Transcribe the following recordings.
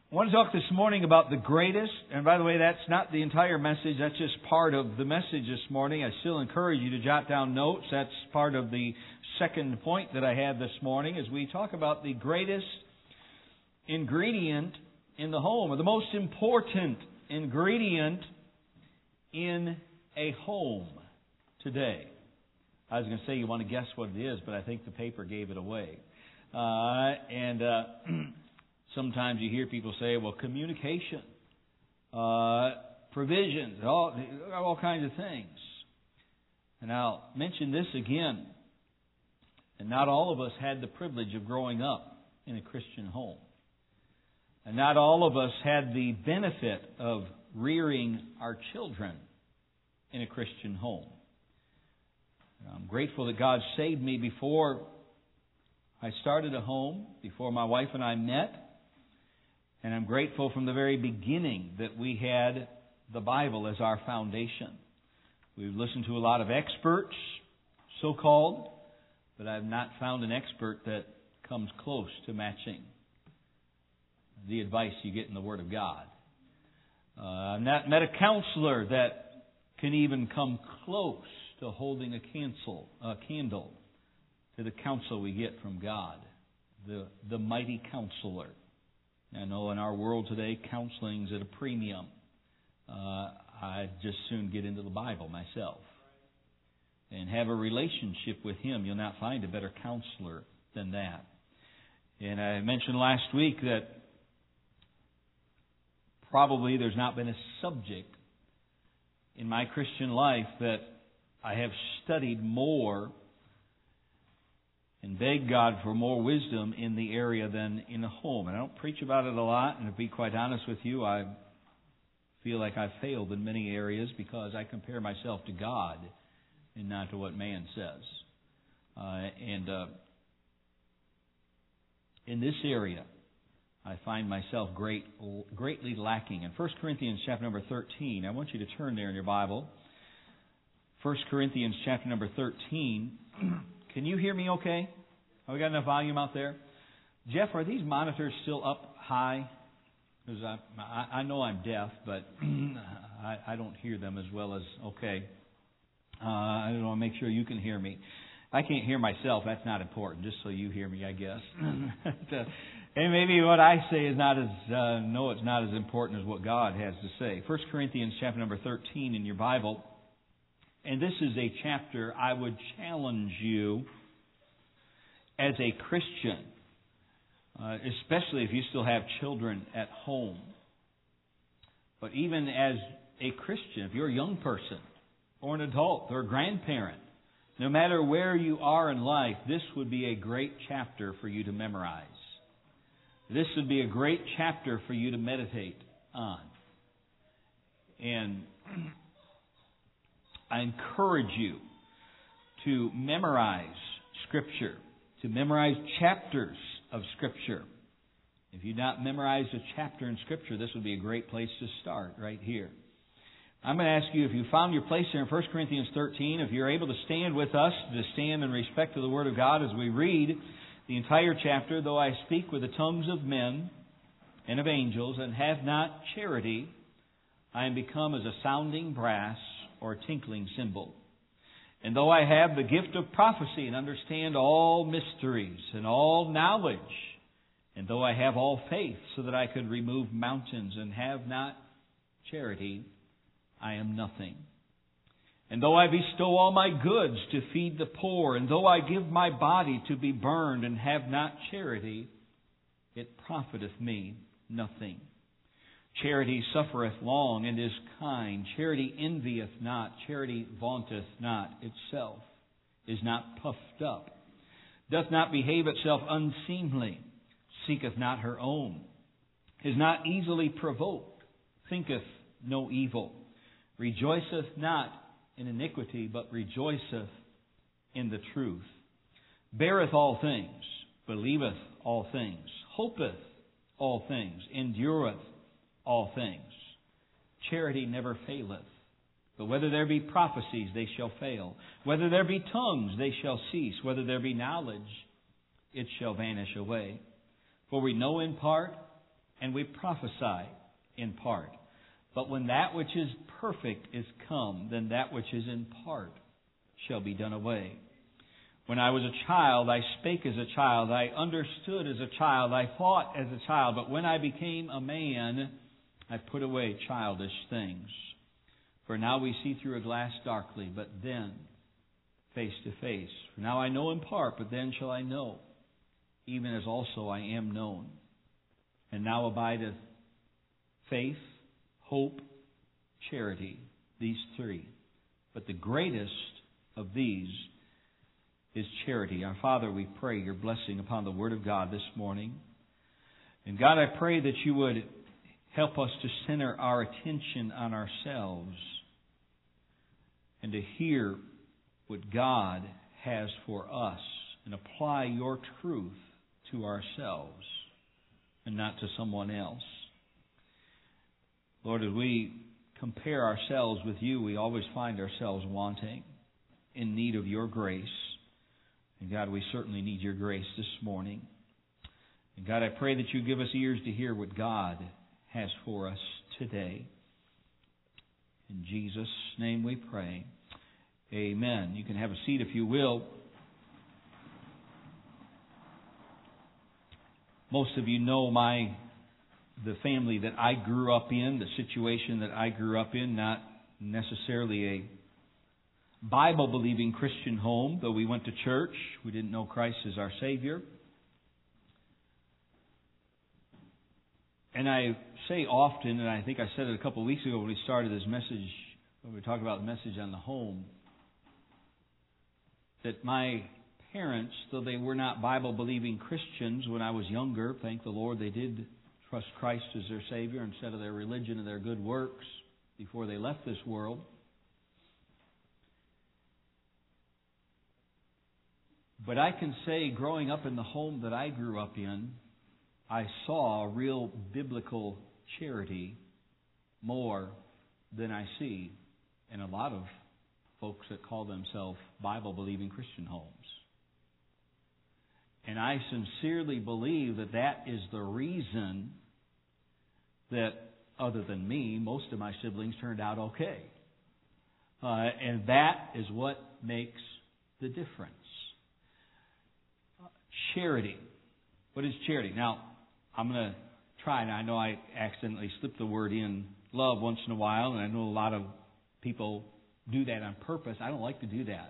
I want to talk this morning about the greatest, and by the way, that's not the entire message, that's just part of the message this morning. I still encourage you to jot down notes. That's part of the second point that I have this morning as we talk about the greatest ingredient in the home, or the most important ingredient in a home today. I was going to say you want to guess what it is, but I think the paper gave it away. Sometimes you hear people say, well, communication, provisions, all kinds of things. And I'll mention this again. And not all of us had the privilege of growing up in a Christian home. And not all of us had the benefit of rearing our children in a Christian home. I'm grateful that God saved me before I started a home, before my wife and I met. And I'm grateful from the very beginning that we had the Bible as our foundation. We've listened to a lot of experts, so-called, but I've not found an expert that comes close to matching the advice you get in the Word of God. I've not met a counselor that can even come close to holding a candle to the counsel we get from God, the mighty counselor. I know in our world today, counseling's at a premium. I'd just soon get into the Bible myself and have a relationship with Him. You'll not find a better counselor than that. And I mentioned last week that probably there's not been a subject in my Christian life that I have studied more and beg God for more wisdom in the area than in a home. And I don't preach about it a lot, and to be quite honest with you, I feel like I've failed in many areas because I compare myself to God and not to what man says. In this area, I find myself greatly lacking. In 1 Corinthians chapter number 13, I want you to turn there in your Bible. 1 Corinthians chapter number 13. Can you hear me okay? Have we got enough volume out there? Jeff, are these monitors still up high? Because I know I'm deaf, but I don't hear them as well as, okay. I don't want to make sure you can hear me. I can't hear myself. That's not important, just so you hear me, I guess. And maybe what I say is it's not as important as what God has to say. 1 Corinthians chapter number 13 in your Bible. And this is a chapter I would challenge you as a Christian, especially if you still have children at home. But even as a Christian, if you're a young person or an adult or a grandparent, no matter where you are in life, this would be a great chapter for you to memorize. This would be a great chapter for you to meditate on. And I encourage you to memorize Scripture, to memorize chapters of Scripture. If you've not memorized a chapter in Scripture, this would be a great place to start right here. I'm going to ask you, if you found your place there in 1 Corinthians 13, if you're able to stand with us, to stand in respect to the Word of God as we read the entire chapter. Though I speak with the tongues of men and of angels and have not charity, I am become as a sounding brass or a tinkling cymbal. And though I have the gift of prophecy and understand all mysteries and all knowledge, and though I have all faith so that I could remove mountains and have not charity, I am nothing. And though I bestow all my goods to feed the poor, and though I give my body to be burned and have not charity, it profiteth me nothing. Charity suffereth long and is kind. Charity envieth not. Charity vaunteth not itself, is not puffed up, doth not behave itself unseemly, seeketh not her own, is not easily provoked, thinketh no evil, rejoiceth not in iniquity, but rejoiceth in the truth, beareth all things, believeth all things, hopeth all things, endureth all things. Charity never faileth. But whether there be prophecies, they shall fail. Whether there be tongues, they shall cease. Whether there be knowledge, it shall vanish away. For we know in part, and we prophesy in part. But when that which is perfect is come, then that which is in part shall be done away. When I was a child, I spake as a child, I understood as a child, I thought as a child. But when I became a man, I put away childish things. For now we see through a glass darkly, but then face to face. For now I know in part, but then shall I know, even as also I am known. And now abideth faith, hope, charity, these three. But the greatest of these is charity. Our Father, we pray your blessing upon the Word of God this morning. And God, I pray that you would help us to center our attention on ourselves and to hear what God has for us and apply your truth to ourselves and not to someone else. Lord, as we compare ourselves with you, we always find ourselves wanting, in need of your grace. And God, we certainly need your grace this morning. And God, I pray that you give us ears to hear what God has for us today. In Jesus' name we pray. Amen. You can have a seat if you will. Most of you know the family that I grew up in, the situation that I grew up in, not necessarily a Bible-believing Christian home, though we went to church. We didn't know Christ as our Savior. And I say often, and I think I said it a couple of weeks ago when we started this message, when we talked about the message on the home, that my parents, though they were not Bible-believing Christians when I was younger, thank the Lord they did trust Christ as their Savior instead of their religion and their good works before they left this world. But I can say, growing up in the home that I grew up in, I saw real biblical charity more than I see in a lot of folks that call themselves Bible-believing Christian homes. And I sincerely believe that that is the reason that, other than me, most of my siblings turned out okay. And that is what makes the difference. Charity. What is charity? Now, I'm going to try, and I know I accidentally slipped the word in love once in a while, and I know a lot of people do that on purpose. I don't like to do that.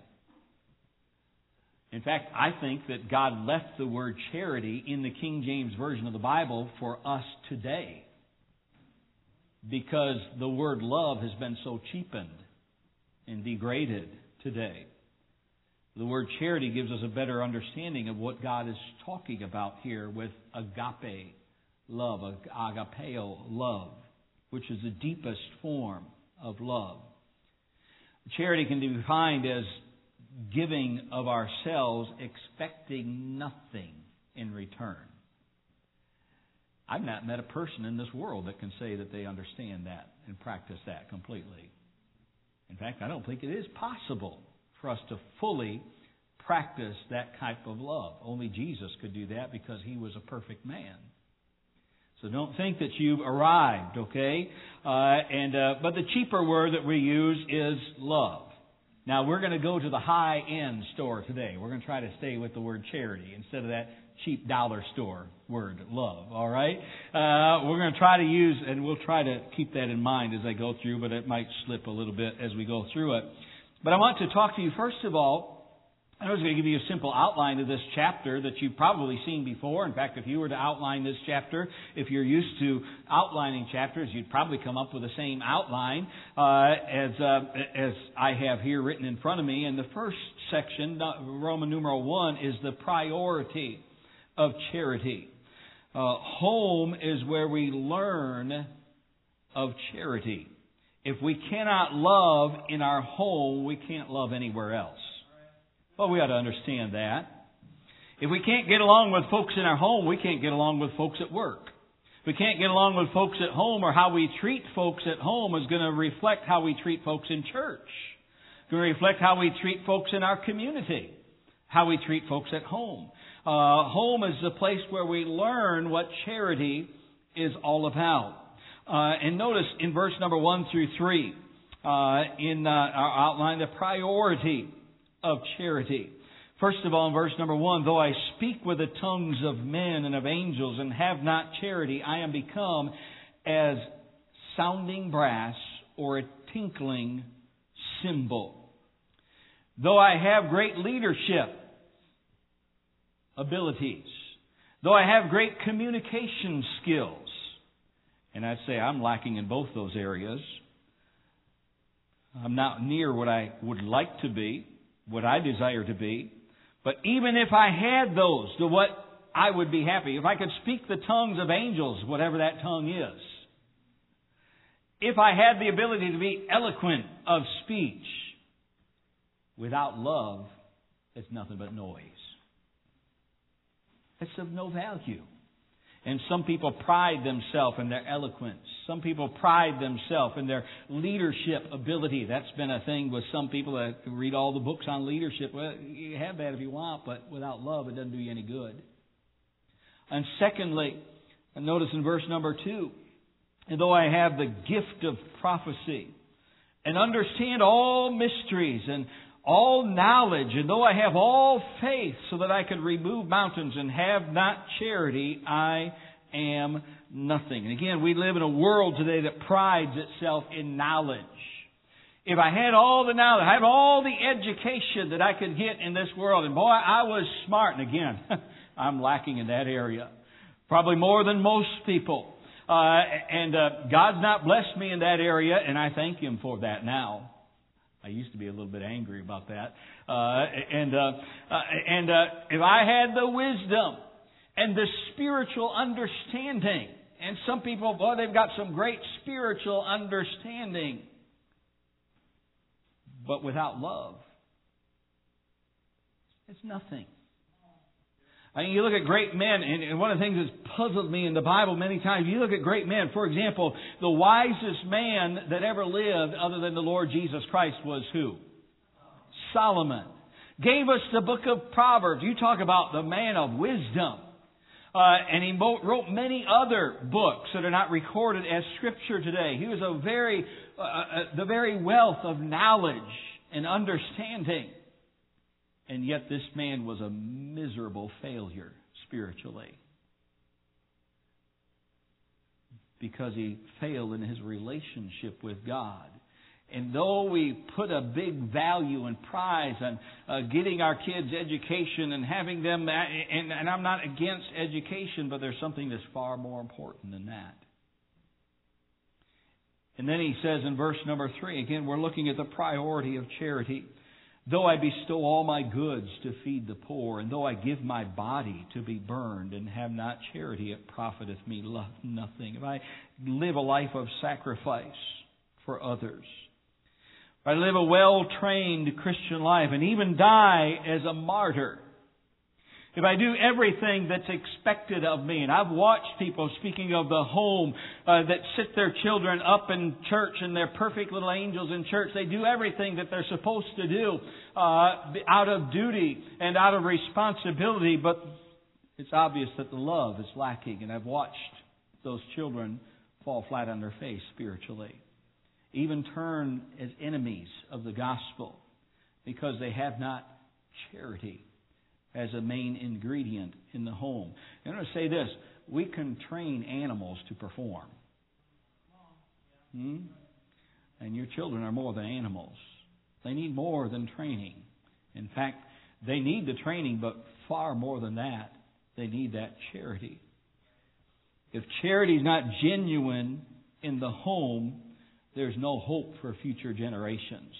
In fact, I think that God left the word charity in the King James Version of the Bible for us today, because the word love has been so cheapened and degraded today. The word charity gives us a better understanding of what God is talking about here with agape love, agapeo love, which is the deepest form of love. Charity can be defined as giving of ourselves, expecting nothing in return. I've not met a person in this world that can say that they understand that and practice that completely. In fact, I don't think it is possible for us to fully practice that type of love. Only Jesus could do that because He was a perfect man. So don't think that you've arrived, okay? But the cheaper word that we use is love. Now, we're going to go to the high-end store today. We're going to try to stay with the word charity instead of that cheap dollar store word, love, all right? We're going to try to use, and we'll try to keep that in mind as I go through, but it might slip a little bit as we go through it. But I want to talk to you, first of all, I was going to give you a simple outline of this chapter that you've probably seen before. In fact, if you were to outline this chapter, if you're used to outlining chapters, you'd probably come up with the same outline as I have here written in front of me. And the first section, Roman numeral 1, is the priority of charity. Home is where we learn of charity. If we cannot love in our home, we can't love anywhere else. Well, we ought to understand that. If we can't get along with folks in our home, we can't get along with folks at work. If we can't get along with folks at home, or how we treat folks at home is going to reflect how we treat folks in church. It's going to reflect how we treat folks in our community, how we treat folks at home. Home is the place where we learn what charity is all about. And notice in verse number 1 through 3, in our outline, the priority of charity. First of all, in verse number 1, though I speak with the tongues of men and of angels and have not charity, I am become as sounding brass or a tinkling cymbal. Though I have great leadership abilities, though I have great communication skills, and I'd say I'm lacking in both those areas. I'm not near what I would like to be, what I desire to be. But even if I had those, to what I would be happy. If I could speak the tongues of angels, whatever that tongue is. If I had the ability to be eloquent of speech, without love, it's nothing but noise. It's of no value. And some people pride themselves in their eloquence. Some people pride themselves in their leadership ability. That's been a thing with some people that read all the books on leadership. Well, you have that if you want, but without love, it doesn't do you any good. And secondly, notice in verse number 2, and though I have the gift of prophecy and understand all mysteries and all knowledge, and though I have all faith so that I could remove mountains and have not charity, I am nothing. And again, we live in a world today that prides itself in knowledge. If I had all the knowledge, I have all the education that I could get in this world, and boy, I was smart. And again, I'm lacking in that area. Probably more than most people. God's not blessed me in that area, and I thank Him for that now. I used to be a little bit angry about that. If I had the wisdom and the spiritual understanding, and some people, boy, they've got some great spiritual understanding, but without love, it's nothing. I mean, you look at great men, and one of the things that's puzzled me in the Bible many times, you look at great men. For example, the wisest man that ever lived other than the Lord Jesus Christ was who? Solomon. Gave us the book of Proverbs. You talk about the man of wisdom. And he wrote many other books that are not recorded as Scripture today. He was the very wealth of knowledge and understanding. And yet this man was a miserable failure spiritually. Because he failed in his relationship with God. And though we put a big value and prize on getting our kids education and having them, and I'm not against education, but there's something that's far more important than that. And then he says in verse number 3, again, we're looking at the priority of charity. Though I bestow all my goods to feed the poor, and though I give my body to be burned and have not charity, it profiteth me nothing. If I live a life of sacrifice for others, if I live a well-trained Christian life and even die as a martyr, if I do everything that's expected of me, and I've watched people, speaking of the home, that sit their children up in church and they're perfect little angels in church. They do everything that they're supposed to do out of duty and out of responsibility, but it's obvious that the love is lacking. And I've watched those children fall flat on their face spiritually, even turn as enemies of the gospel because they have not charity as a main ingredient in the home. And I'm going to say this, we can train animals to perform. And your children are more than animals. They need more than training. In fact, they need the training, but far more than that, they need that charity. If charity is not genuine in the home, there's no hope for future generations.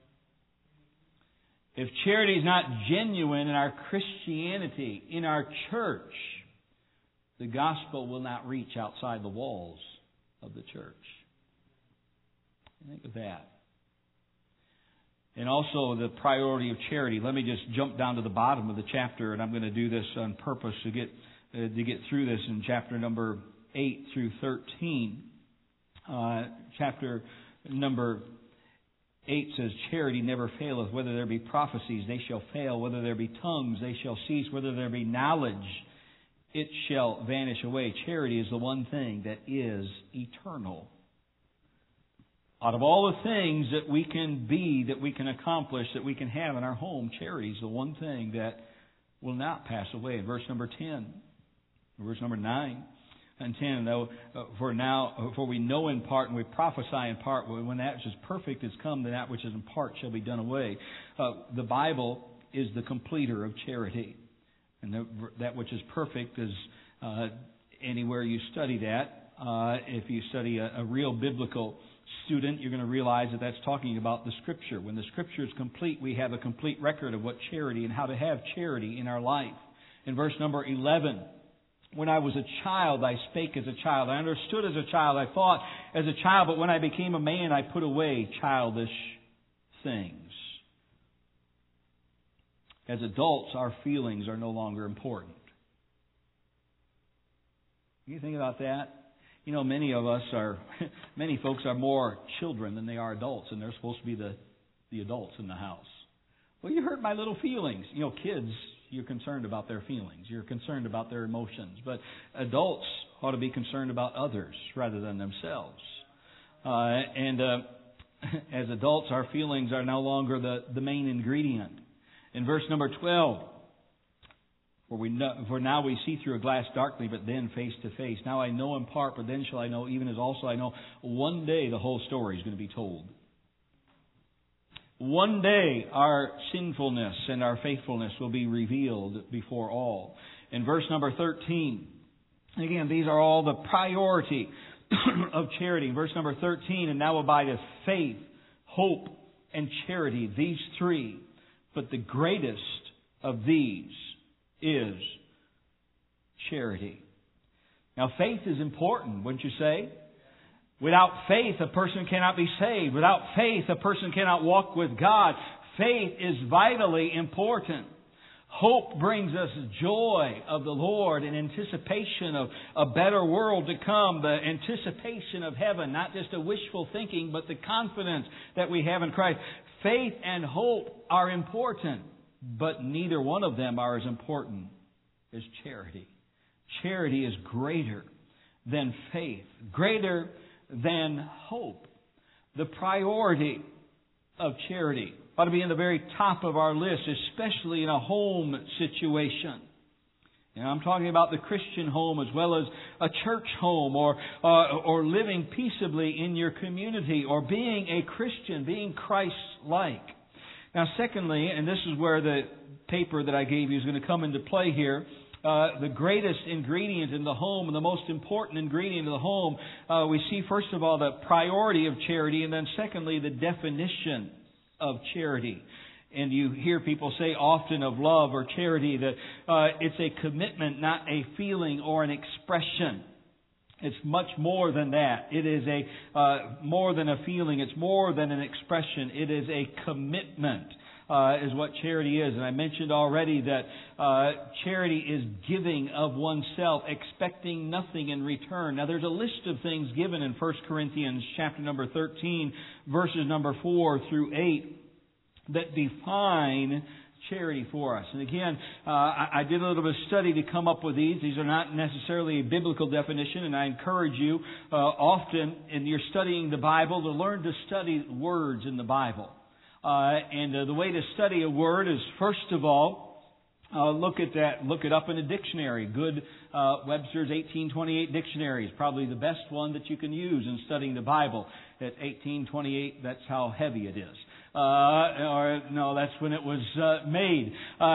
If charity is not genuine in our Christianity, in our church, the gospel will not reach outside the walls of the church. Think of that. And also the priority of charity. Let me just jump down to the bottom of the chapter, and I'm going to do this on purpose to get through this in chapter number 8 through 13. Chapter number 8 says, charity never faileth. Whether there be prophecies, they shall fail. Whether there be tongues, they shall cease. Whether there be knowledge, it shall vanish away. Charity is the one thing that is eternal. Out of all the things that we can be, that we can accomplish, that we can have in our home, charity is the one thing that will not pass away. In verse number 10, verse number 9 and 10, though, for we know in part and we prophesy in part, when that which is perfect is come, then that which is in part shall be done away. The Bible is the completer of charity. And that which is perfect is anywhere you study that. If you study a real biblical student, you're going to realize that that's talking about the Scripture. When the Scripture is complete, we have a complete record of what charity and how to have charity in our life. In verse number 11, when I was a child, I spake as a child. I understood as a child. I thought as a child. But when I became a man, I put away childish things. As adults, our feelings are no longer important. You think about that? You know, many folks are more children than they are adults, and they're supposed to be the adults in the house. Well, you hurt my little feelings. You know, kids, you're concerned about their feelings. You're concerned about their emotions. But adults ought to be concerned about others rather than themselves. As adults, our feelings are no longer the main ingredient. In verse number 12, for now we see through a glass darkly, but then face to face. Now I know in part, but then shall I know, even as also I know. One day the whole story is going to be told. One day our sinfulness and our faithfulness will be revealed before all. In verse number 13, again, these are all the priority of charity. Verse number 13, and now abideth faith, hope, and charity, these three. But the greatest of these is charity. Now, faith is important, wouldn't you say? Without faith, a person cannot be saved. Without faith, a person cannot walk with God. Faith is vitally important. Hope brings us joy of the Lord and anticipation of a better world to come, the anticipation of heaven, not just a wishful thinking, but the confidence that we have in Christ. Faith and hope are important, but neither one of them are as important as charity. Charity is greater than faith, greater than hope. The priority of charity ought to be in the very top of our list, especially in a home situation. You know, I'm talking about the Christian home as well as a church home, or living peaceably in your community, or being a Christian, being Christ-like. Now, secondly, and this is where the paper that I gave you is going to come into play here, the greatest ingredient in the home and the most important ingredient of the home, we see first of all the priority of charity, and then secondly the definition of charity. And you hear people say often of love or charity that it's a commitment, not a feeling or an expression. It's much more than that. It is more than a feeling. It's more than an expression. It is a commitment, is what charity is. And I mentioned already that charity is giving of oneself, expecting nothing in return. Now, there's a list of things given in 1 Corinthians chapter number 13, verses number 4 through 8, that define charity for us. And again, I did a little bit of study to come up with these. These are not necessarily a biblical definition, and I encourage you often in your studying the Bible to learn to study words in the Bible. And the way to study a word is, first of all, look it up in a dictionary. Good Webster's 1828 dictionary is probably the best one that you can use in studying the Bible. At 1828, that's how heavy it is. Or no, that's when it was made.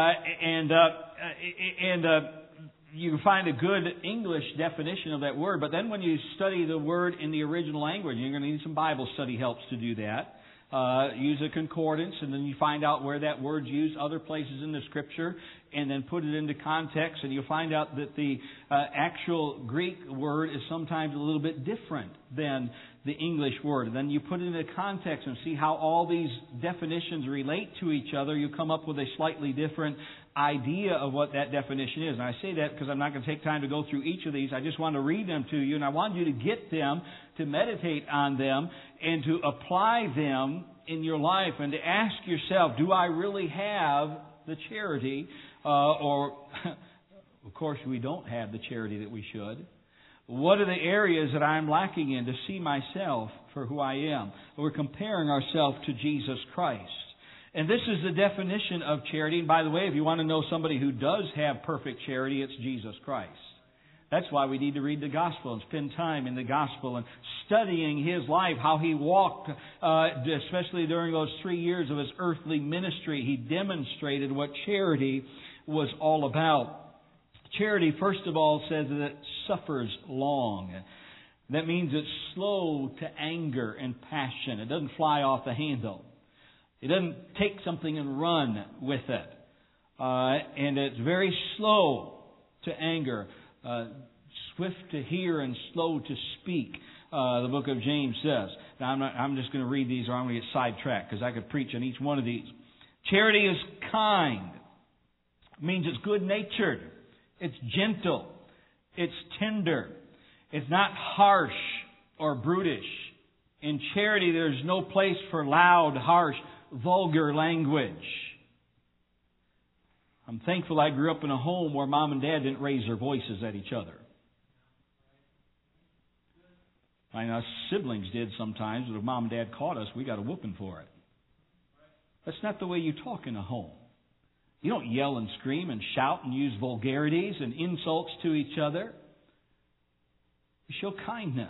You can find a good English definition of that word. But then when you study the word in the original language, you're going to need some Bible study helps to do that. Use a concordance, and then you find out where that word's used other places in the Scripture, and then put it into context, and you'll find out that the actual Greek word is sometimes a little bit different than the English word. And then you put it into context and see how all these definitions relate to each other. You come up with a slightly different idea of what that definition is. And I say that because I'm not going to take time to go through each of these. I just want to read them to you, and I want you to get them, to meditate on them, and to apply them in your life, and to ask yourself, do I really have the charity or Of course, we don't have the charity that we should. What are the areas that I'm lacking in to see myself for who I am? We're comparing ourselves to Jesus Christ. And this is the definition of charity. And by the way, if you want to know somebody who does have perfect charity, it's Jesus Christ. That's why we need to read the Gospel and spend time in the Gospel and studying His life, how He walked, especially during those 3 years of His earthly ministry. He demonstrated what charity was all about. Charity, first of all, says that it suffers long. That means it's slow to anger and passion. It doesn't fly off the handle. It doesn't take something and run with it. And it's very slow to anger. Swift to hear and slow to speak, the book of James says. Now, I'm just going to read these or I'm going to get sidetracked because I could preach on each one of these. Charity is kind. It means it's good-natured. It's gentle. It's tender. It's not harsh or brutish. In charity, there's no place for loud, harsh, vulgar language. I'm thankful I grew up in a home where Mom and Dad didn't raise their voices at each other. I know siblings did sometimes, but if Mom and Dad caught us, we got a whooping for it. That's not the way you talk in a home. You don't yell and scream and shout and use vulgarities and insults to each other. You show kindness.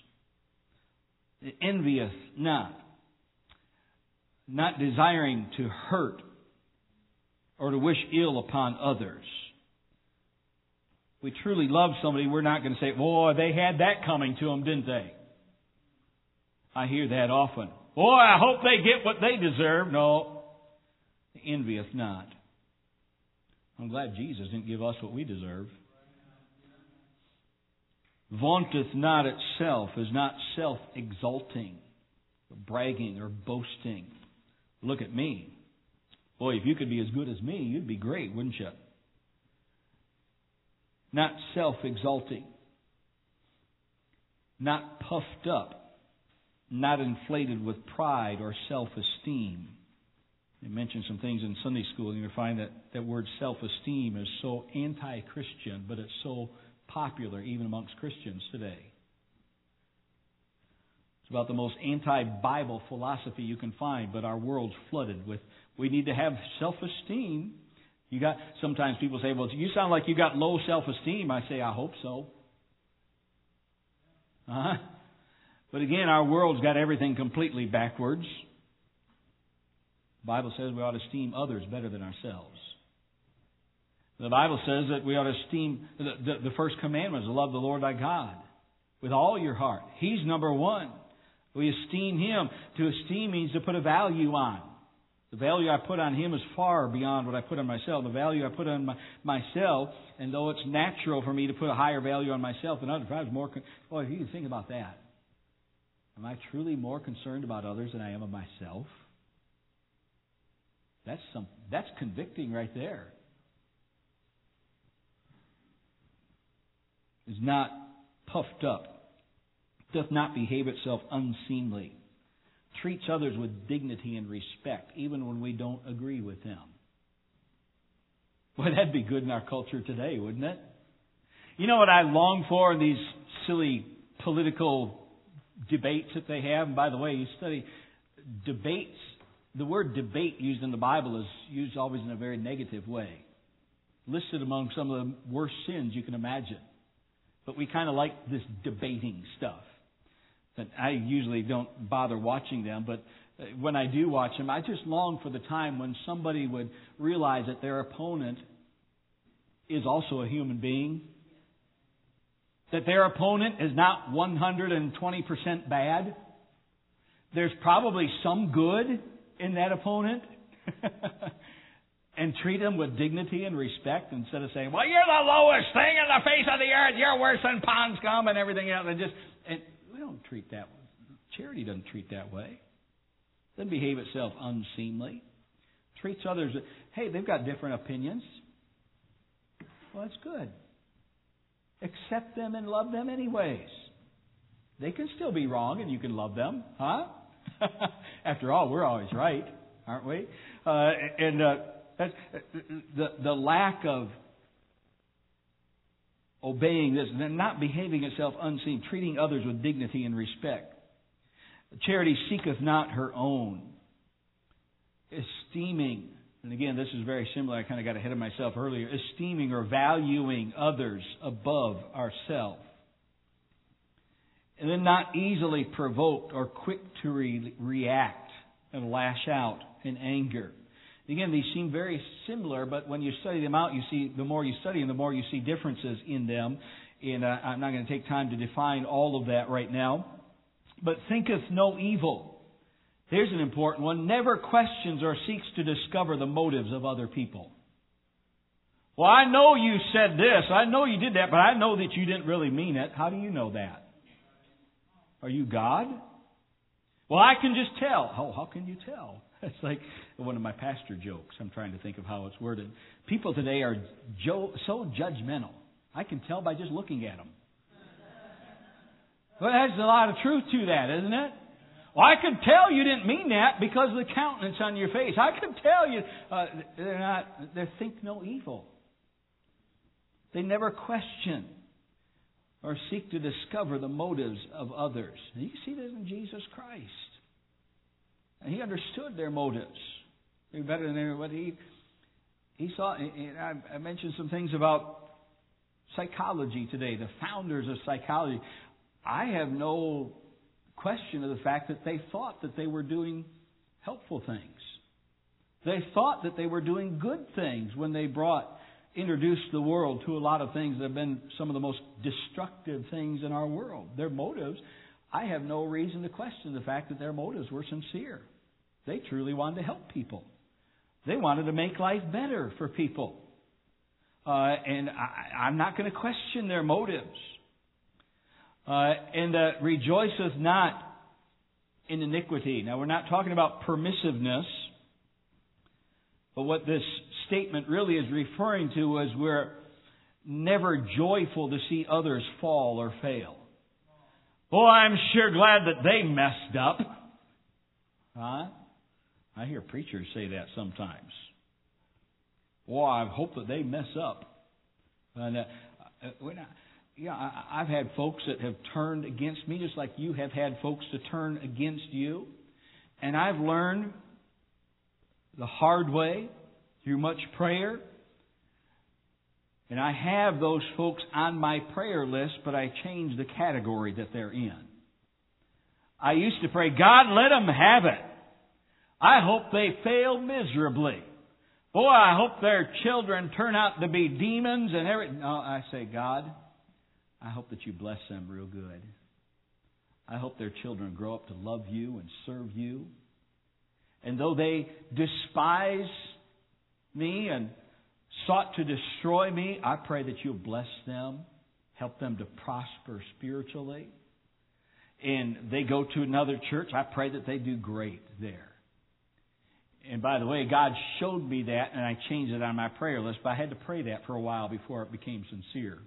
It envieth not. Not desiring to hurt or to wish ill upon others. If we truly love somebody, we're not going to say, boy, they had that coming to them, didn't they? I hear that often. Boy, I hope they get what they deserve. No, envieth not. I'm glad Jesus didn't give us what we deserve. Vaunteth not itself, is not self-exalting, or bragging or boasting. Look at me. Boy, if you could be as good as me, you'd be great, wouldn't you? Not self-exalting. Not puffed up. Not inflated with pride or self-esteem. I mentioned some things in Sunday school, and you'll find that that word self-esteem is so anti-Christian, but it's so popular even amongst Christians today. It's about the most anti-Bible philosophy you can find, but our world's flooded with, we need to have self-esteem. Sometimes people say, well, you sound like you got low self-esteem. I say, I hope so. But again, our world's got everything completely backwards. The Bible says we ought to esteem others better than ourselves. The Bible says that we ought to esteem, the first commandment is to love the Lord thy God with all your heart. He's number one. We esteem Him. To esteem means to put a value on. The value I put on Him is far beyond what I put on myself. The value I put on myself, and though it's natural for me to put a higher value on myself than others, if I was more, if you can think about that. Am I truly more concerned about others than I am of myself? That's convicting right there. Is not puffed up, doth not behave itself unseemly, treats others with dignity and respect, even when we don't agree with them. Boy, that'd be good in our culture today, wouldn't it? You know what I long for in these silly political debates that they have? And by the way, you study debates. The word debate used in the Bible is used always in a very negative way. Listed among some of the worst sins you can imagine. But we kind of like this debating stuff. And I usually don't bother watching them, but when I do watch them, I just long for the time when somebody would realize that their opponent is also a human being. That their opponent is not 120% bad. There's probably some good in that opponent. And treat them with dignity and respect instead of saying, well, you're the lowest thing in the face of the earth. You're worse than pond scum and everything else. And we don't treat that way. Charity doesn't treat that way. Doesn't behave itself unseemly. Treats others, hey, they've got different opinions. Well, that's good. Accept them and love them anyways. They can still be wrong and you can love them. Huh? After all, we're always right, aren't we? That's the lack of obeying this, not behaving itself unseen, treating others with dignity and respect. Charity seeketh not her own, esteeming, and again, this is very similar, I kind of got ahead of myself earlier, esteeming or valuing others above ourselves. And then not easily provoked or quick to react and lash out in anger. Again, these seem very similar, but when you study them out, you see, the more you study them, the more you see differences in them. And I'm not going to take time to define all of that right now. But thinketh no evil. Here's an important one. Never questions or seeks to discover the motives of other people. Well, I know you said this. I know you did that, but I know that you didn't really mean it. How do you know that? Are you God? Well, I can just tell. Oh, how can you tell? It's like one of my pastor jokes. I'm trying to think of how it's worded. People today are so judgmental. I can tell by just looking at them. Well, there's a lot of truth to that, isn't it? Well, I can tell you didn't mean that because of the countenance on your face. I can tell you they think no evil. They never question or seek to discover the motives of others. And you see this in Jesus Christ. And He understood their motives. They were better than everybody. He saw. I mentioned some things about psychology today. The founders of psychology. I have no question of the fact that they thought that they were doing helpful things. They thought that they were doing good things when they introduced the world to a lot of things that have been some of the most destructive things in our world. Their motives, I have no reason to question the fact that their motives were sincere. They truly wanted to help people. They wanted to make life better for people. And I'm not going to question their motives. And rejoiceth not in iniquity. Now, we're not talking about permissiveness. But what this statement really is referring to is we're never joyful to see others fall or fail. Oh, I'm sure glad that they messed up. Huh? I hear preachers say that sometimes. Oh, I hope that they mess up. And I've had folks that have turned against me, just like you have had folks to turn against you. And I've learned the hard way, through much prayer. And I have those folks on my prayer list, but I change the category that they're in. I used to pray, God, let them have it. I hope they fail miserably. Boy, I hope their children turn out to be demons and everything. No, I say, God, I hope that you bless them real good. I hope their children grow up to love you and serve you. And though they despise me and sought to destroy me, I pray that you'll bless them, help them to prosper spiritually. And they go to another church, I pray that they do great there. And by the way, God showed me that, and I changed it on my prayer list, but I had to pray that for a while before it became sincere.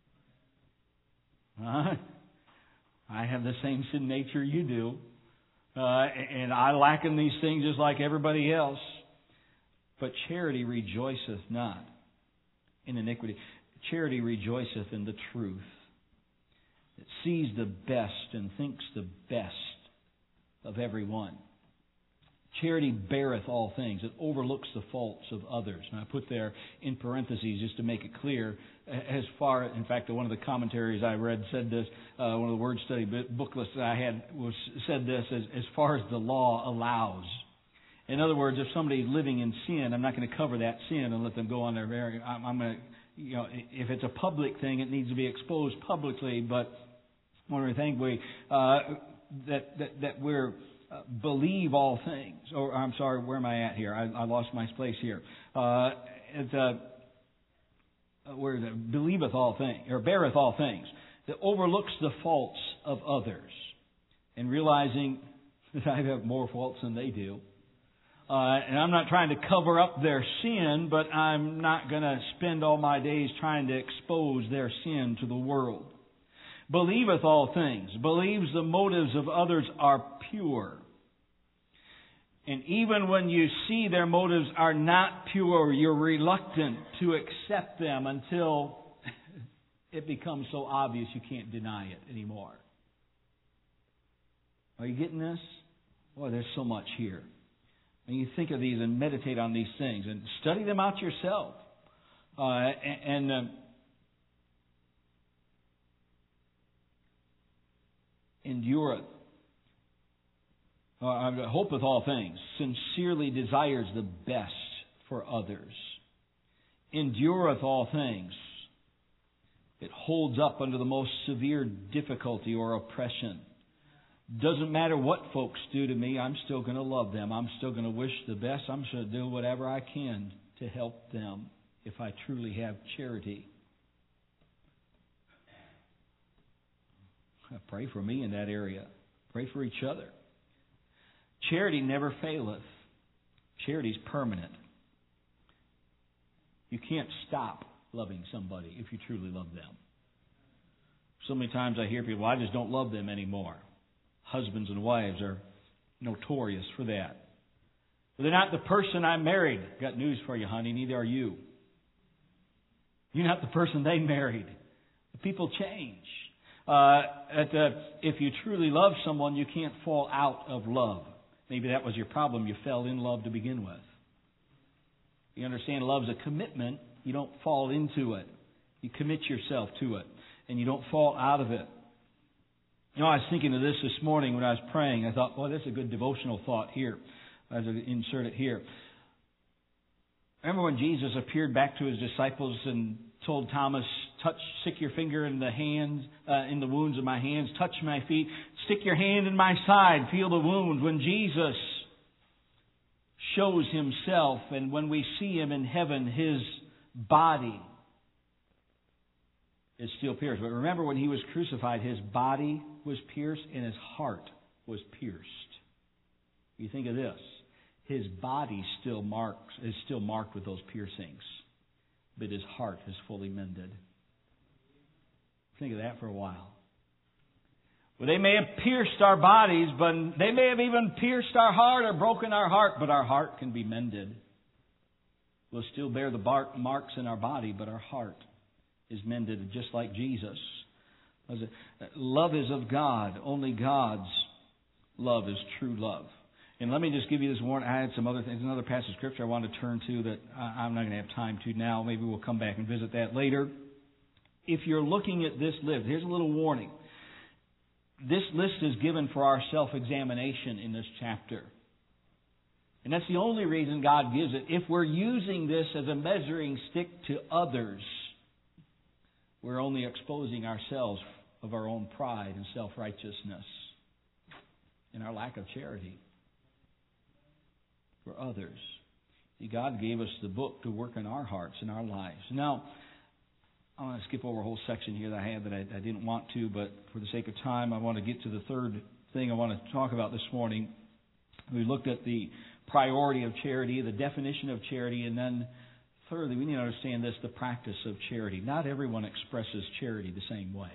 I have the same sin nature you do. And I lack in these things just like everybody else. But charity rejoiceth not in iniquity. Charity rejoiceth in the truth. It sees the best and thinks the best of everyone. Charity beareth all things. It overlooks the faults of others. And I put there in parentheses just to make it clear. In fact, one of the commentaries I read said this. One of the word study booklets that I had said this as far as the law allows. In other words, if somebody's living in sin, I'm not going to cover that sin and let them go on their very. I'm going to, if it's a public thing, it needs to be exposed publicly. But I want to thank that we're. Believe all things. Or I'm sorry, where am I at here? I lost my place here. Believeth all things, or beareth all things. That overlooks the faults of others, and realizing that I have more faults than they do. And I'm not trying to cover up their sin, but I'm not going to spend all my days trying to expose their sin to the world. Believeth all things, believes the motives of others are pure. And even when you see their motives are not pure, you're reluctant to accept them until it becomes so obvious you can't deny it anymore. Are you getting this? Boy, there's so much here. And you think of these and meditate on these things and study them out yourself. Endureth. Hopeth all things. Sincerely desires the best for others. Endureth all things. It holds up under the most severe difficulty or oppression. Doesn't matter what folks do to me, I'm still going to love them. I'm still going to wish the best. I'm going to do whatever I can to help them if I truly have charity. Pray for me in that area. Pray for each other. Charity never faileth. Charity is permanent. You can't stop loving somebody if you truly love them. So many times I hear people, well, I just don't love them anymore. Husbands and wives are notorious for that. But they're not the person I married. Got news for you, honey. Neither are you. You're not the person they married. The people change. If you truly love someone, you can't fall out of love. Maybe that was your problem. You fell in love to begin with. You understand love's a commitment. You don't fall into it. You commit yourself to it. And you don't fall out of it. You know, I was thinking of this morning when I was praying. I thought, well, that's a good devotional thought here. As I insert it here. Remember when Jesus appeared back to His disciples and told Thomas, stick your finger in the hands, in the wounds of my hands, touch my feet, stick your hand in my side, feel the wound. When Jesus shows Himself and when we see Him in heaven, His body is still pierced. But remember when He was crucified, His body was pierced and His heart was pierced. You think of this. His body is still marked with those piercings. But His heart is fully mended. Think of that for a while. Well, they may have pierced our bodies, but they may have even pierced our heart or broken our heart, but our heart can be mended. We'll still bear the marks in our body, but our heart is mended just like Jesus. Love is of God. Only God's love is true love. And let me just give you this warning. I had some other things, another passage of Scripture I want to turn to that I'm not going to have time to now. Maybe we'll come back and visit that later. If you're looking at this list, here's a little warning. This list is given for our self-examination in this chapter. And that's the only reason God gives it. If we're using this as a measuring stick to others, we're only exposing ourselves of our own pride and self-righteousness and our lack of charity for others. See, God gave us the book to work in our hearts and our lives. Now, I want to skip over a whole section here that I had that I didn't want to, but for the sake of time, I want to get to the third thing I want to talk about this morning. We looked at the priority of charity, the definition of charity, and then thirdly, we need to understand this, the practice of charity. Not everyone expresses charity the same way.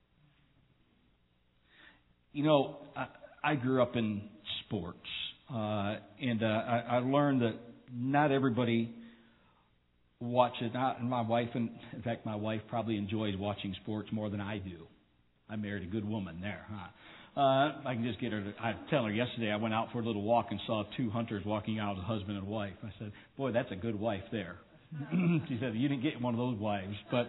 You know, I grew up in sports, and I learned that not everybody watches. My wife, and in fact, my wife probably enjoys watching sports more than I do. I married a good woman there, huh? I can just get her. I tell her yesterday I went out for a little walk and saw two hunters walking out, a husband and wife. I said, "Boy, that's a good wife there." She said, "You didn't get one of those wives," but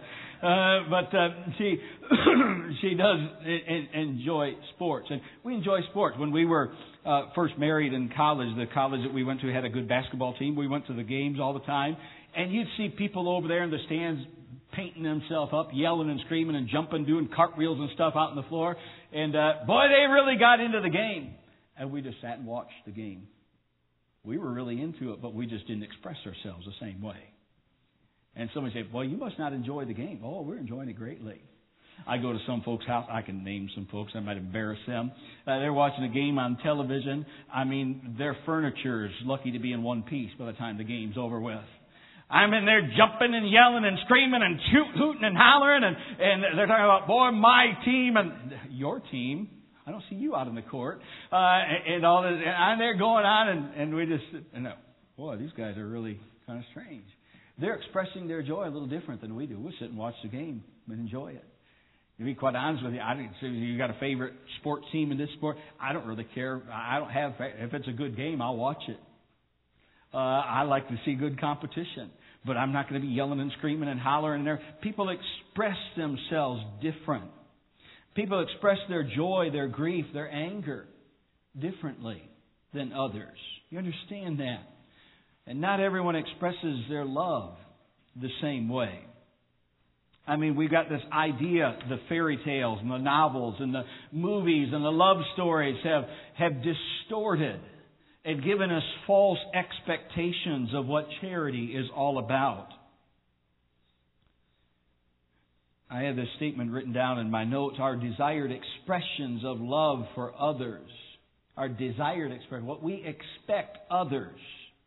she does enjoy sports, and we enjoy sports. When we were first married in college, the college that we went to had a good basketball team. We went to the games all the time, and you'd see people over there in the stands painting themselves up, yelling and screaming and jumping, doing cartwheels and stuff out on the floor. And boy, they really got into the game. And we just sat and watched the game. We were really into it, but we just didn't express ourselves the same way. And somebody said, "Well, you must not enjoy the game." "Oh, we're enjoying it greatly." I go to some folks' house. I can name some folks. I might embarrass them. They're watching a game on television. I mean, their furniture is lucky to be in one piece by the time the game's over with. I'm in there jumping and yelling and screaming and hooting and hollering, and they're talking about, "Boy, my team," and your team. I don't see you out in the court. And all this, and they're going on, and we just, boy, these guys are really kind of strange. they're expressing their joy a little different than we do. We'll sit and watch the game and enjoy it. To be quite honest with you, I think you got a favorite sports team in this sport. I don't really care. I don't have. If it's a good game, I'll watch it. I like to see good competition, but I'm not going to be yelling and screaming and hollering there. People express themselves different. People express their joy, their grief, their anger differently than others. You understand that? And not everyone expresses their love the same way. I mean, we've got this idea, the fairy tales and the novels and the movies and the love stories have distorted and given us false expectations of what charity is all about. I have this statement written down in my notes. Our desired expressions of love for others, our desired expression, what we expect others,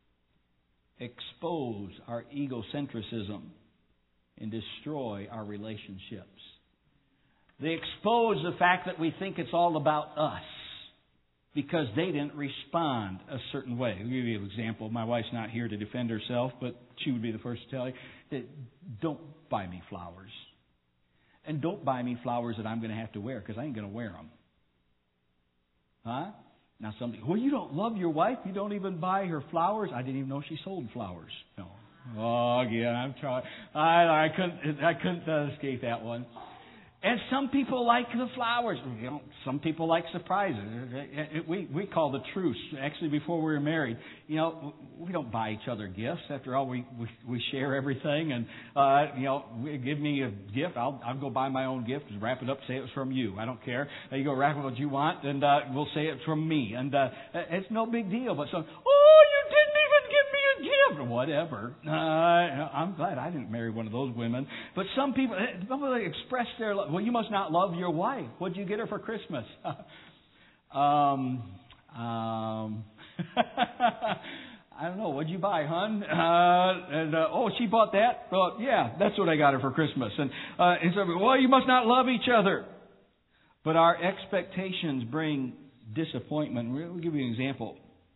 expose our egocentrism and destroy our relationships. They expose the fact that we think it's all about us because they didn't respond a certain way. I'll give you an example. My wife's not here to defend herself, but she would be the first to tell you that don't buy me flowers. And don't buy me flowers that I'm going to have to wear because I ain't going to wear them. Huh? Now somebody, well, you don't love your wife? You don't even buy her flowers? I didn't even know she sold flowers. No. Oh, again, I'm trying. I couldn't escape that one. And some people like the flowers. You know, some people like surprises. We call the truce. Actually, before we were married, you know, we don't buy each other gifts. After all, we share everything. And you know, give me a gift, I'll go buy my own gift and wrap it up. Say it was from you. I don't care. You go wrap it what you want, and we'll say it's from me. And it's no big deal. But some, oh, you didn't even give me a gift, or whatever. I'm glad I didn't marry one of those women. But some people express their love. Well, you must not love your wife. What'd you get her for Christmas? I don't know. What'd you buy, hon? She bought that? Well, yeah, that's what I got her for Christmas. And so, well, you must not love each other. But our expectations bring disappointment. We'll give you an example.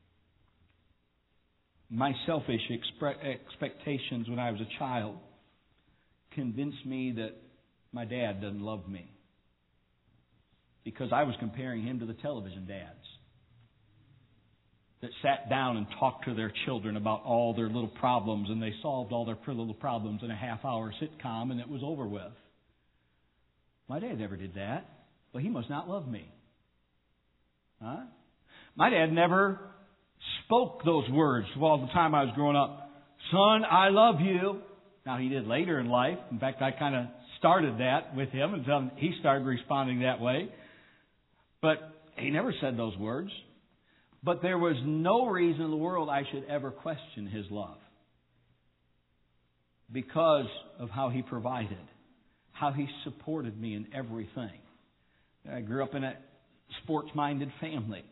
My selfish expectations when I was a child convinced me that my dad doesn't love me because I was comparing him to the television dads that sat down and talked to their children about all their little problems, and they solved all their little problems in a half-hour sitcom, and it was over with. My dad never did that. Well, he must not love me. Huh? My dad never spoke those words all the time I was growing up. Son, I love you. Now, he did later in life. In fact, I kind of started that with him until he started responding that way. But he never said those words. But there was no reason in the world I should ever question his love because of how he provided, how he supported me in everything. I grew up in a sports-minded family.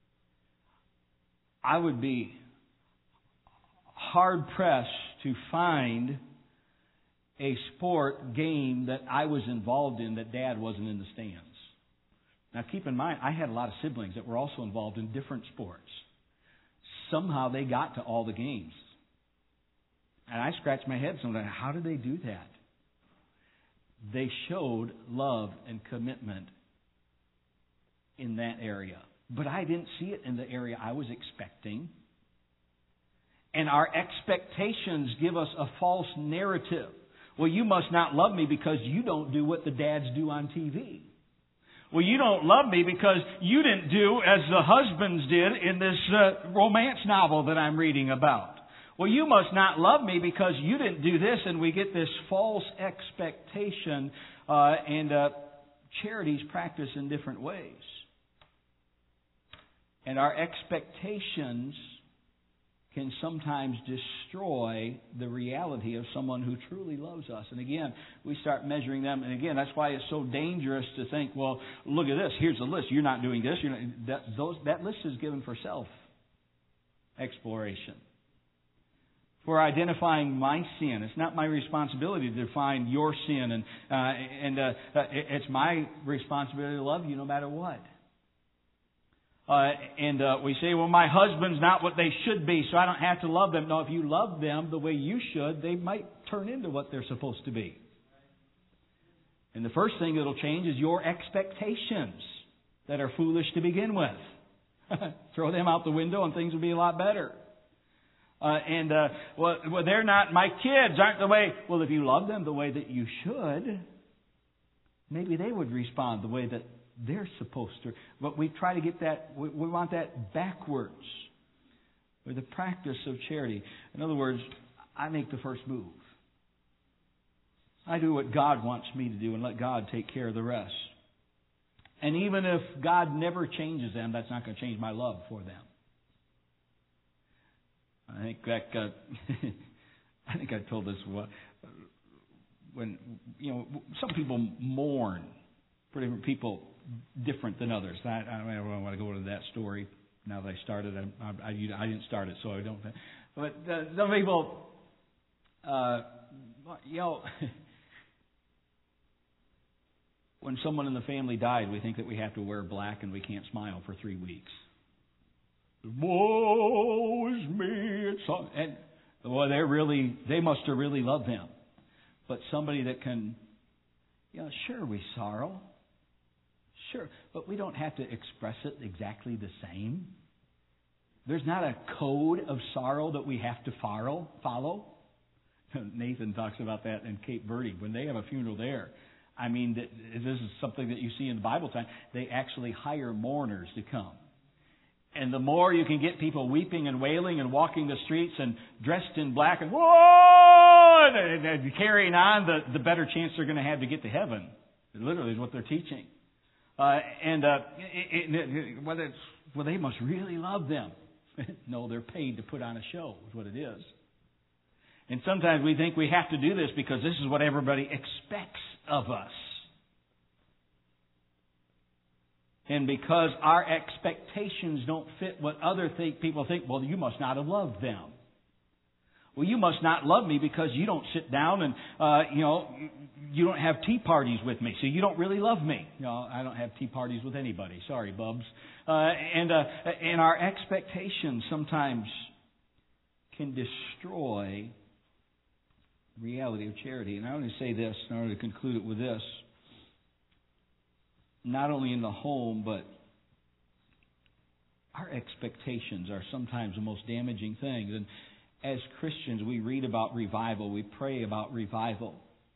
I would be hard-pressed to find a sport game that I was involved in that Dad wasn't in the stands. Now keep in mind, I had a lot of siblings that were also involved in different sports. Somehow they got to all the games. And I scratched my head sometimes, how did they do that? They showed love and commitment in that area. But I didn't see it in the area I was expecting. And our expectations give us a false narrative. Well, you must not love me because you don't do what the dads do on TV. Well, you don't love me because you didn't do as the husbands did in this romance novel that I'm reading about. Well, you must not love me because you didn't do this, and we get this false expectation and charities practice in different ways. And our expectations can sometimes destroy the reality of someone who truly loves us. And again, we start measuring them. And again, that's why it's so dangerous to think, well, look at this. Here's the list. You're not doing this. That list is given for self-exploration. For identifying my sin. It's not my responsibility to define your sin. And it's my responsibility to love you no matter what. And we say, well, my husband's not what they should be, so I don't have to love them. No, if you love them the way you should, they might turn into what they're supposed to be. And the first thing that'll change is your expectations that are foolish to begin with. Throw them out the window and things will be a lot better. Well, they're not, my kids aren't the way. Well, if you love them the way that you should, maybe they would respond the way that they're supposed to. But we try to get that, we want that backwards with the practice of charity. In other words, I make the first move. I do what God wants me to do and let God take care of the rest. And even if God never changes them, that's not going to change my love for them. I think that I think I told this when some people mourn for different people different than others. I don't want to go into that story now that I started. I didn't start it, so I don't. But some people, when someone in the family died, we think that we have to wear black and we can't smile for 3 weeks. Woe is me! And well, they must have really loved them. But somebody that can, sure we sorrow, sure, but we don't have to express it exactly the same. There's not a code of sorrow that we have to follow. Nathan talks about that in Cape Verde when they have a funeral there. I mean, this is something that you see in the Bible time. They actually hire mourners to come. And the more you can get people weeping and wailing and walking the streets and dressed in black and whoa, and carrying on, the better chance they're going to have to get to heaven. It literally is what they're teaching. Well, they must really love them. No, they're paid to put on a show, is what it is. And sometimes we think we have to do this because this is what everybody expects of us. And because our expectations don't fit what other people think, well, you must not have loved them. Well, you must not love me because you don't sit down and, you don't have tea parties with me, so you don't really love me. I don't have tea parties with anybody. Sorry, bubs. And our expectations sometimes can destroy the reality of charity. And I want to say this in order to conclude it with this. Not only in the home, but our expectations are sometimes the most damaging things. And as Christians, we read about revival. We pray about revival.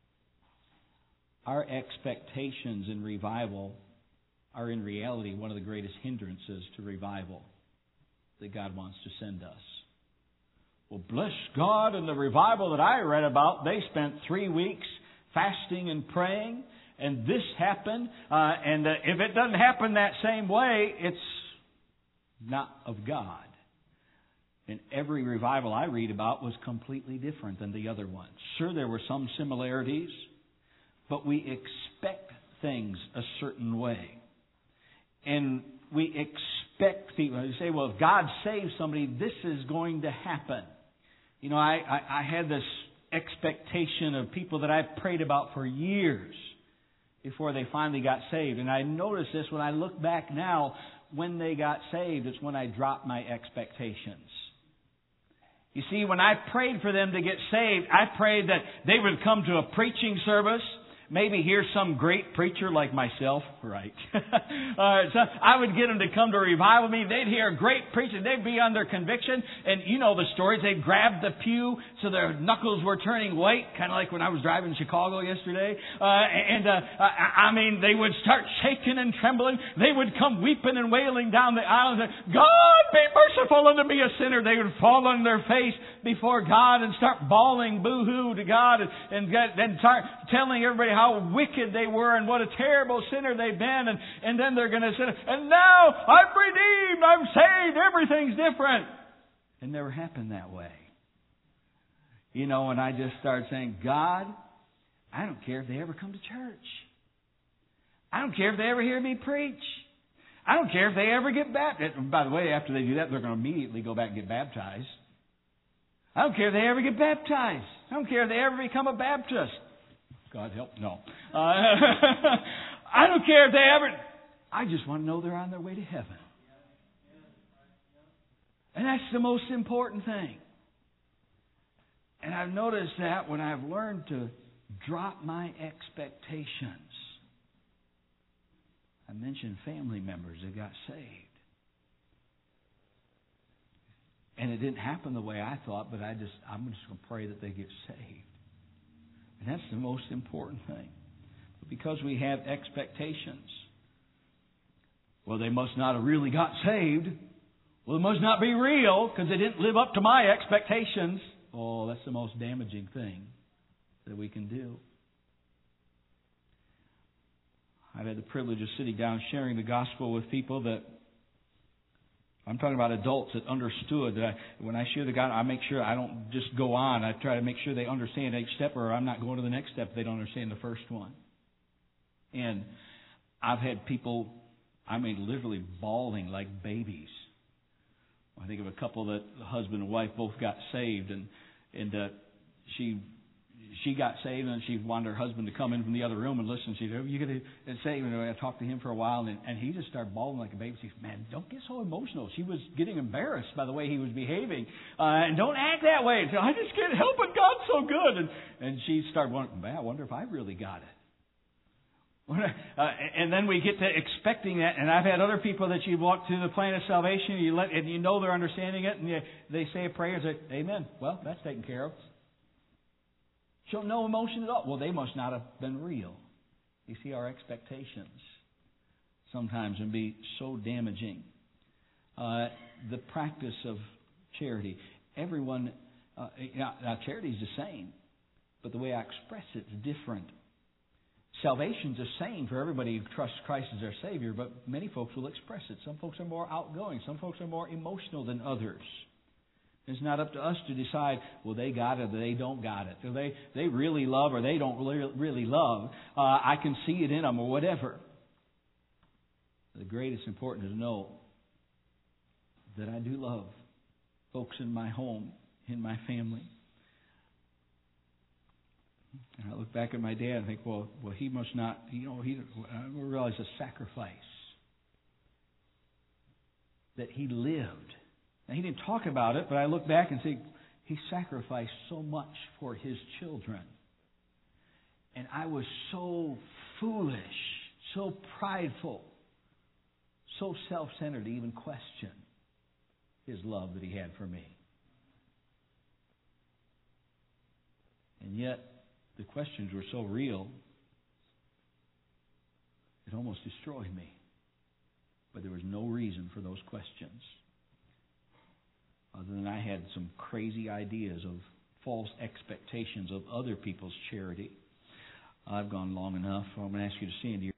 Our expectations in revival are in reality one of the greatest hindrances to revival that God wants to send us. Well, bless God, in the revival that I read about, they spent 3 weeks fasting and praying. And this happened, and if it doesn't happen that same way, it's not of God. And every revival I read about was completely different than the other ones. Sure, there were some similarities, but we expect things a certain way. And we expect people to say, well, if God saves somebody, this is going to happen. I had this expectation of people that I've prayed about for years before they finally got saved. And I noticed this when I look back now, when they got saved, it's when I dropped my expectations. You see, when I prayed for them to get saved, I prayed that they would come to a preaching service, maybe hear some great preacher like myself, right? So I would get them to come to revival me. They'd hear a great preacher. They'd be under conviction. And you know the stories. They'd grab the pew so their knuckles were turning white, kind of like when I was driving Chicago yesterday. They would start shaking and trembling. They would come weeping and wailing down the aisle and say, God, be merciful unto me, a sinner. They would fall on their face before God and start bawling boo-hoo to God and then start telling everybody how wicked they were and what a terrible sinner they've been. And then they're going to say, and now I'm redeemed, I'm saved, everything's different. It never happened that way. And I just started saying, God, I don't care if they ever come to church. I don't care if they ever hear me preach. I don't care if they ever get baptized. By the way, after they do that, they're going to immediately go back and get baptized. I don't care if they ever get baptized. I don't care if they ever become a Baptist. God help, no. I don't care if they ever... I just want to know they're on their way to heaven. And that's the most important thing. And I've noticed that when I've learned to drop my expectations. I mentioned family members that got saved. And it didn't happen the way I thought, but I'm just going to pray that they get saved. And that's the most important thing. But because we have expectations, well, they must not have really got saved. Well, it must not be real because they didn't live up to my expectations. Oh, that's the most damaging thing that we can do. I've had the privilege of sitting down sharing the gospel with people that, I'm talking about adults that understood that when I share the gospel, I make sure I don't just go on. I try to make sure they understand each step, or I'm not going to the next step if they don't understand the first one. And I've had people, literally bawling like babies. I think of a couple that the husband and wife both got saved, and she got saved, and she wanted her husband to come in from the other room and listen. She said, "You got to save." And I talked to him for a while, and he just started bawling like a baby. She said, "Man, don't get so emotional." She was getting embarrassed by the way he was behaving, and don't act that way. So I just can't help it. God's so good, and she started wondering, "Man, I wonder if I really got it." And then we get to expecting that, and I've had other people that you walk through the plan of salvation, and you know they're understanding it, and they say a prayer and say, "Amen." Well, that's taken care of. Show no emotion at all. Well, they must not have been real. You see, our expectations sometimes can be so damaging. The practice of charity. Everyone, now charity is the same, but the way I express it is different. Salvation's the same for everybody who trusts Christ as their Savior, but many folks will express it. Some folks are more outgoing. Some folks are more emotional than others. It's not up to us to decide, well, they got it or they don't got it. Or they really love or they don't really love. I can see it in them or whatever. The greatest important is to know that I do love folks in my home, in my family. And I look back at my dad and think, well, he must not, I realize the sacrifice that he lived. Now, he didn't talk about it, but I look back and think, he sacrificed so much for his children. And I was so foolish, so prideful, so self-centered to even question his love that he had for me. And yet, the questions were so real, it almost destroyed me. But there was no reason for those questions, other than I had some crazy ideas of false expectations of other people's charity. I've gone long enough. I'm going to ask you to stand to your